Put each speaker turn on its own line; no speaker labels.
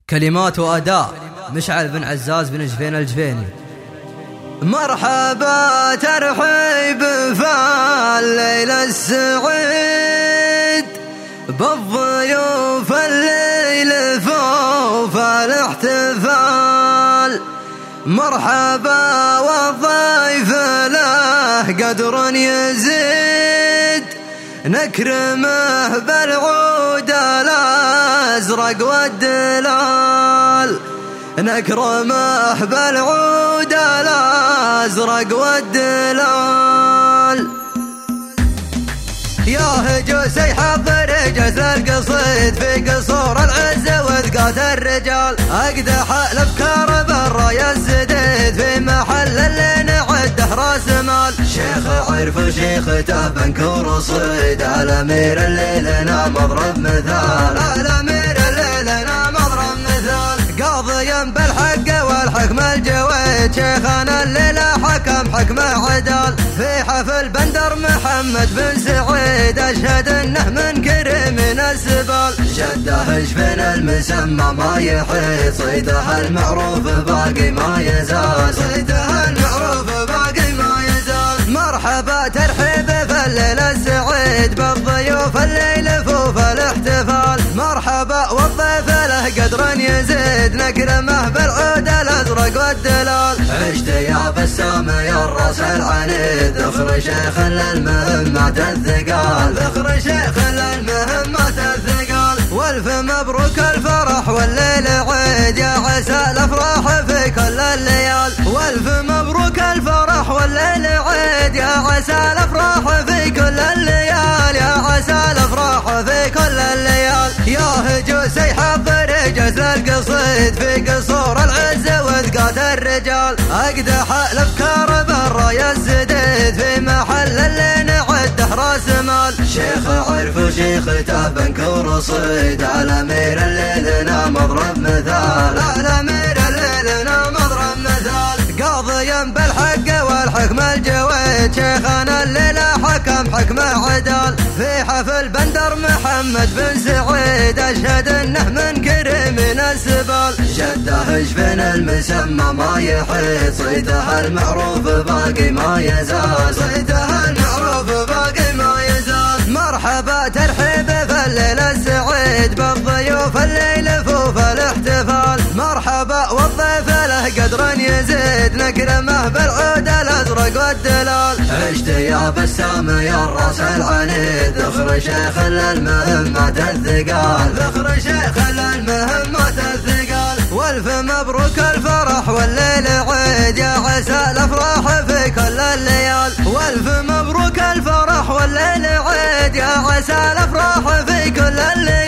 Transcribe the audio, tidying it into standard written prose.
كلمات وأداء مشعل بن عزاز بن جفين الجفيني.
مرحبا ترحيب فالليل السعيد بالضيوف الليل فوف الاحتفال. مرحبا والضيف له قدر يزيد نكرمه بالعود الازرق والدلال. نكرمه بالعود الازرق والدلال. يا هجوسي حضر جث القصيد في قصور العز وثقات الرجال. اقدح الافكار بالراي السديد في محل اللي نعده راس مال. شيخ عرف وشيخ تابنك ورصيد الامير اللي لنا مضرب مثال. الامير اللي لنا مضرب مثال. قاضيا بالحق والحكم الجويد شيخنا اللي لا حكم حكم عدال. في حفل بندر محمد بن سعيد اشهد انه من كريم السبال. شده جفن المسمى ما يحيط صيده المعروف باقي ما يزال. صيده المعروف باقي ما يزال. مرحبا ترحيب في الليل السعيد بالضيوف الليل فوف الاحتفال. مرحبا والضيف له قدر يزيد نكرمه بالعود الازرق والدلال. عشت يا بسام يا الراس العنيد ذخر شيخ للمهمات الثقال. ذخر شيخ للمهمات الثقال. والف مبروك الفرح والليل عيد يا عسى الافراح في كل الليال. والف مبروك الفرح والليل عيد يا عسى الافراح في كل الليال. يا عسى الافراح في كل الليال. يا هجوسي حضر جث القصيد في قصور العز وثقات الرجال. اقدح الافكار بالراي السديد في محل اللي نعده راس مال. شيخ عرف وشيخ تابنك ورصيد الامير اللي لنا مضرب مثال. الامير اللي لنا مضرب مثال. قاضيا بالحق والحكم الجويد شيخنا اللي لا حكم حكم عدال. في حفل بندر محمد بن سعيد اشهد انه من كريم السبال. شده جفن المسمى ما يحيط صيده المعروف باقي ما يزال. صيده المعروف باقي ما يزال. مرحبا ترحيب في الليل السعيد بالضيوف الليل فوف الاحتفال. مرحبا والضيف له قدر يزيد نكرمه بالعود الازرق والدلال. عشت يا بسام يا الراس العنيد ذخر شيخ للمهمات الثقال. ذخر شيخ للمهمات الثقال. والف مبروك الفرح والليل عيد يا عسى الافراح في كل الليال. والف مبروك الفرح والليل عيد يا عسى الافراح في كل الليال.